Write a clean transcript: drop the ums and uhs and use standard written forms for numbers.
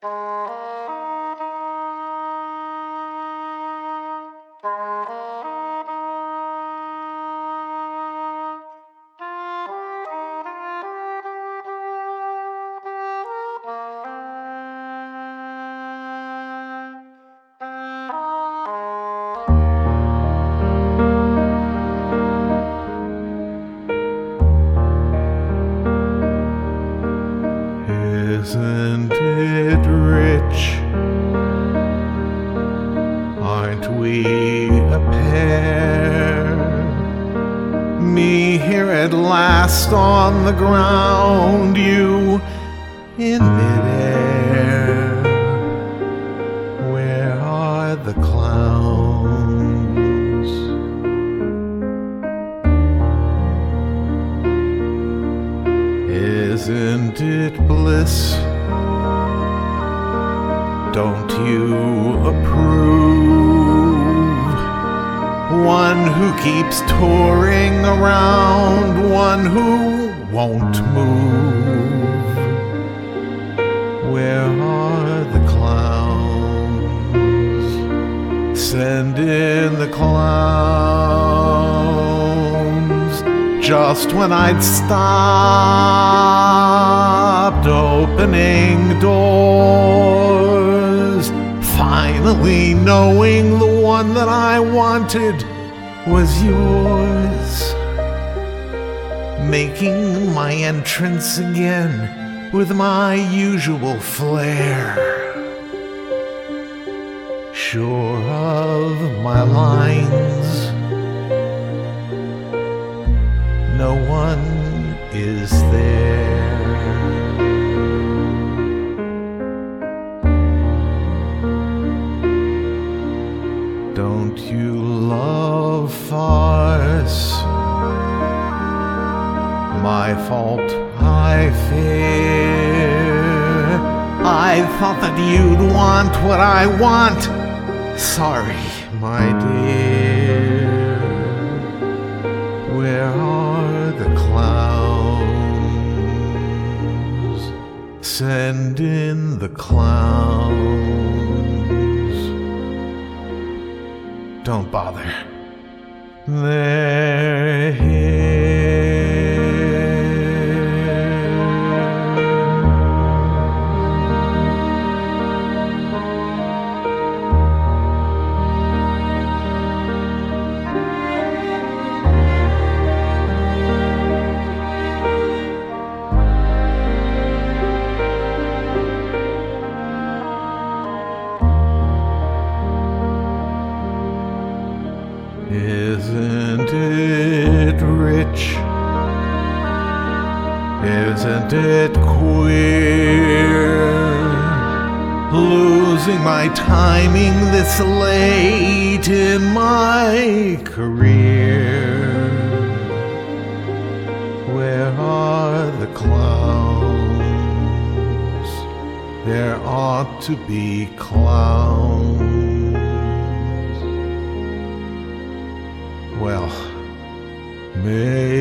Isn't it rich? Aren't we a pair? Me here at last on the ground, you in midair. Where are the clowns? Isn't it bliss? Don't you approve? One who keeps touring around, one who won't move. Where are the clowns? Send in the clowns. Just when I'd stopped opening doors, finally knowing the one that I wanted was yours, making my entrance again with my usual flair, sure of my lines. No one is there. Don't you love farce? My fault, I fear. I thought that you'd want what I want. Sorry, my dear. Where are the clowns? Send in the clowns. Don't bother. They're here. Isn't it rich? Isn't it queer? Losing my timing this late in my career. Where are the clowns? There ought to be clowns. Well, maybe